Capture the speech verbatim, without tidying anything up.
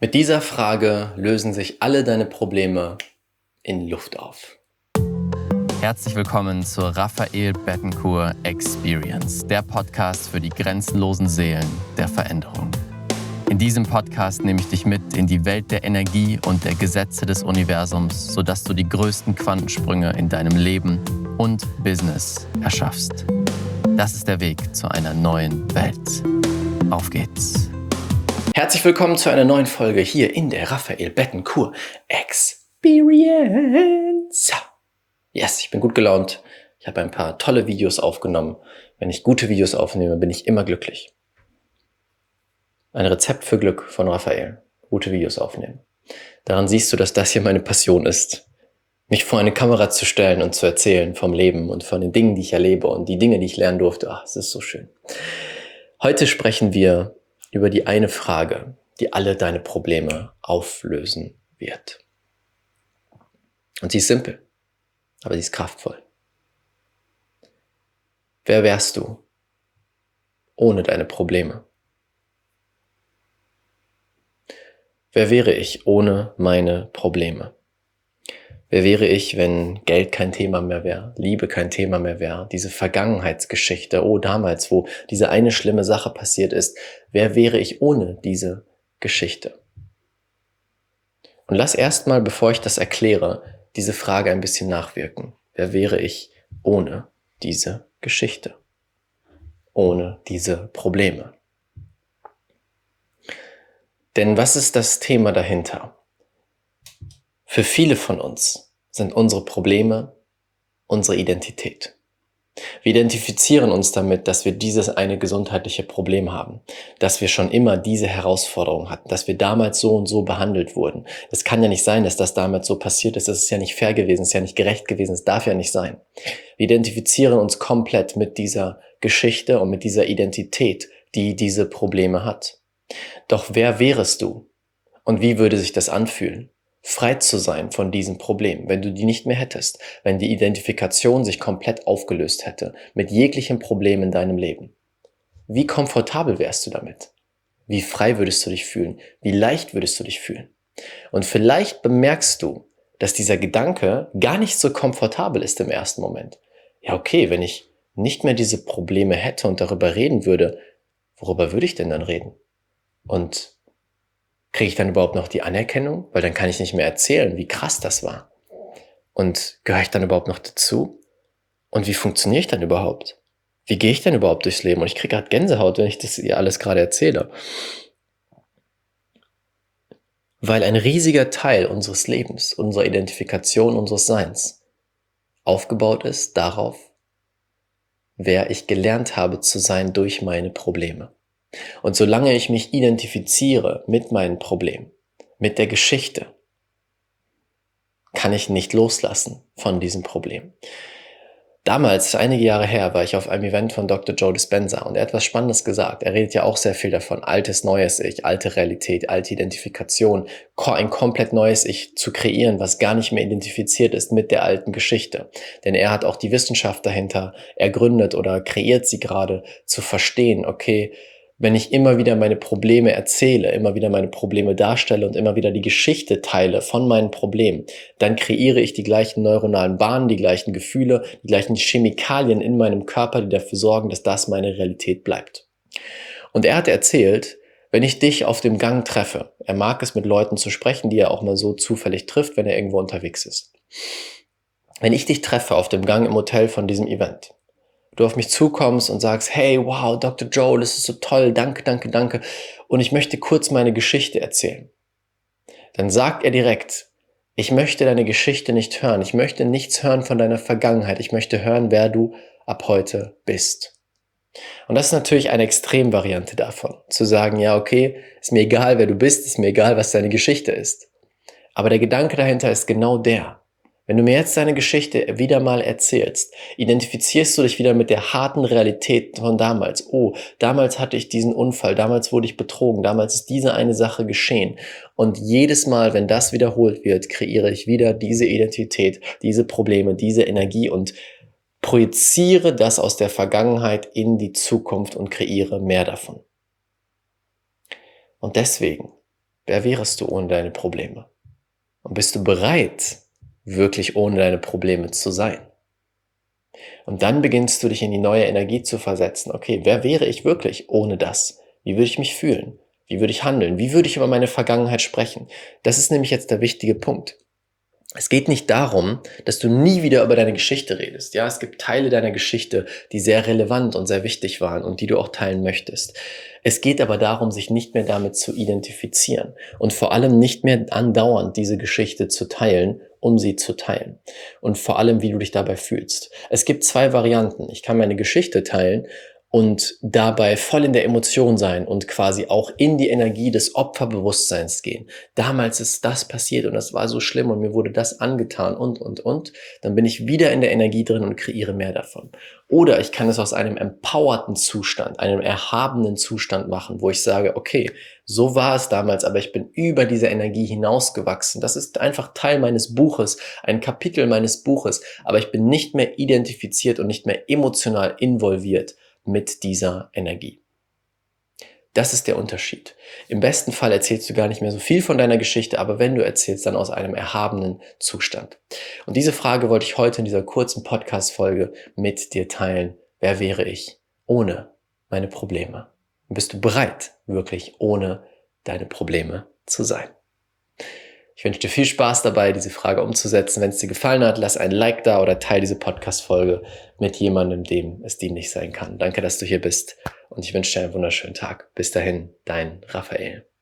Mit dieser Frage lösen sich alle deine Probleme in Luft auf. Herzlich willkommen zur Raphael Bettencourt Experience, der Podcast für die grenzenlosen Seelen der Veränderung. In diesem Podcast nehme ich dich mit in die Welt der Energie und der Gesetze des Universums, sodass du die größten Quantensprünge in deinem Leben und Business erschaffst. Das ist der Weg zu einer neuen Welt. Auf geht's! Herzlich willkommen zu einer neuen Folge hier in der Raphael Bettencourt Experience. Yes, ich bin gut gelaunt. Ich habe ein paar tolle Videos aufgenommen. Wenn ich gute Videos aufnehme, bin ich immer glücklich. Ein Rezept für Glück von Raphael. Gute Videos aufnehmen. Daran siehst du, dass das hier meine Passion ist. Mich vor eine Kamera zu stellen und zu erzählen vom Leben und von den Dingen, die ich erlebe und die Dinge, die ich lernen durfte. Ach, es ist so schön. Heute sprechen wir über die eine Frage, die alle deine Probleme auflösen wird. Und sie ist simpel, aber sie ist kraftvoll. Wer wärst du ohne deine Probleme? Wer wäre ich ohne meine Probleme? Wer wäre ich, wenn Geld kein Thema mehr wäre, Liebe kein Thema mehr wäre, diese Vergangenheitsgeschichte, oh damals, wo diese eine schlimme Sache passiert ist, wer wäre ich ohne diese Geschichte? Und lass erstmal, bevor ich das erkläre, diese Frage ein bisschen nachwirken. Wer wäre ich ohne diese Geschichte? Ohne diese Probleme? Denn was ist das Thema dahinter? Für viele von uns sind unsere Probleme unsere Identität. Wir identifizieren uns damit, dass wir dieses eine gesundheitliche Problem haben, dass wir schon immer diese Herausforderung hatten, dass wir damals so und so behandelt wurden. Es kann ja nicht sein, dass das damals so passiert ist. Das ist ja nicht fair gewesen, es ist ja nicht gerecht gewesen, es darf ja nicht sein. Wir identifizieren uns komplett mit dieser Geschichte und mit dieser Identität, die diese Probleme hat. Doch wer wärest du? Und wie würde sich das anfühlen? Frei zu sein von diesem Problem, wenn du die nicht mehr hättest, wenn die Identifikation sich komplett aufgelöst hätte, mit jeglichem Problem in deinem Leben. Wie komfortabel wärst du damit? Wie frei würdest du dich fühlen? Wie leicht würdest du dich fühlen? Und vielleicht bemerkst du, dass dieser Gedanke gar nicht so komfortabel ist im ersten Moment. Ja, okay, wenn ich nicht mehr diese Probleme hätte und darüber reden würde, worüber würde ich denn dann reden? Und kriege ich dann überhaupt noch die Anerkennung? Weil dann kann ich nicht mehr erzählen, wie krass das war. Und gehöre ich dann überhaupt noch dazu? Und wie funktioniere ich dann überhaupt? Wie gehe ich denn überhaupt durchs Leben? Und ich kriege gerade Gänsehaut, wenn ich das ihr alles gerade erzähle. Weil ein riesiger Teil unseres Lebens, unserer Identifikation, unseres Seins aufgebaut ist darauf, wer ich gelernt habe zu sein durch meine Probleme. Und solange ich mich identifiziere mit meinen Problemen, mit der Geschichte, kann ich nicht loslassen von diesem Problem. Damals, einige Jahre her, war ich auf einem Event von Doktor Joe Dispenza und er hat etwas Spannendes gesagt. Er redet ja auch sehr viel davon, altes, neues Ich, alte Realität, alte Identifikation, ein komplett neues Ich zu kreieren, was gar nicht mehr identifiziert ist mit der alten Geschichte. Denn er hat auch die Wissenschaft dahinter ergründet oder kreiert sie gerade, zu verstehen, okay, wenn ich immer wieder meine Probleme erzähle, immer wieder meine Probleme darstelle und immer wieder die Geschichte teile von meinen Problemen, dann kreiere ich die gleichen neuronalen Bahnen, die gleichen Gefühle, die gleichen Chemikalien in meinem Körper, die dafür sorgen, dass das meine Realität bleibt. Und er hat erzählt, wenn ich dich auf dem Gang treffe, er mag es mit Leuten zu sprechen, die er auch mal so zufällig trifft, wenn er irgendwo unterwegs ist. Wenn ich dich treffe auf dem Gang im Hotel von diesem Event, du auf mich zukommst und sagst, hey, wow, Doktor Joe, das ist so toll, danke, danke, danke. Und ich möchte kurz meine Geschichte erzählen. Dann sagt er direkt, ich möchte deine Geschichte nicht hören. Ich möchte nichts hören von deiner Vergangenheit. Ich möchte hören, wer du ab heute bist. Und das ist natürlich eine Extremvariante davon. Zu sagen, ja, okay, ist mir egal, wer du bist, ist mir egal, was deine Geschichte ist. Aber der Gedanke dahinter ist genau der. Wenn du mir jetzt deine Geschichte wieder mal erzählst, identifizierst du dich wieder mit der harten Realität von damals. Oh, damals hatte ich diesen Unfall, damals wurde ich betrogen, damals ist diese eine Sache geschehen. Und jedes Mal, wenn das wiederholt wird, kreiere ich wieder diese Identität, diese Probleme, diese Energie und projiziere das aus der Vergangenheit in die Zukunft und kreiere mehr davon. Und deswegen wer wärest du ohne deine Probleme? Und bist du bereit, wirklich ohne deine Probleme zu sein? Und dann beginnst du dich in die neue Energie zu versetzen. Okay, wer wäre ich wirklich ohne das? Wie würde ich mich fühlen? Wie würde ich handeln? Wie würde ich über meine Vergangenheit sprechen? Das ist nämlich jetzt der wichtige Punkt. Es geht nicht darum, dass du nie wieder über deine Geschichte redest. Ja, es gibt Teile deiner Geschichte, die sehr relevant und sehr wichtig waren und die du auch teilen möchtest. Es geht aber darum, sich nicht mehr damit zu identifizieren und vor allem nicht mehr andauernd diese Geschichte zu teilen, um sie zu teilen. Und vor allem, wie du dich dabei fühlst. Es gibt zwei Varianten. Ich kann meine Geschichte teilen und dabei voll in der Emotion sein und quasi auch in die Energie des Opferbewusstseins gehen. Damals ist das passiert und das war so schlimm und mir wurde das angetan und, und, und. Dann bin ich wieder in der Energie drin und kreiere mehr davon. Oder ich kann es aus einem empowerten Zustand, einem erhabenen Zustand machen, wo ich sage, okay, so war es damals, aber ich bin über diese Energie hinausgewachsen. Das ist einfach Teil meines Buches, ein Kapitel meines Buches, aber ich bin nicht mehr identifiziert und nicht mehr emotional involviert mit dieser Energie. Das ist der Unterschied. Im besten Fall erzählst du gar nicht mehr so viel von deiner Geschichte, aber wenn du erzählst, dann aus einem erhabenen Zustand. Und diese Frage wollte ich heute in dieser kurzen Podcast-Folge mit dir teilen. Wer wäre ich ohne meine Probleme? Und bist du bereit, wirklich ohne deine Probleme zu sein? Ich wünsche dir viel Spaß dabei, diese Frage umzusetzen. Wenn es dir gefallen hat, lass ein Like da oder teile diese Podcast-Folge mit jemandem, dem es dienlich sein kann. Danke, dass du hier bist und ich wünsche dir einen wunderschönen Tag. Bis dahin, dein Raphael.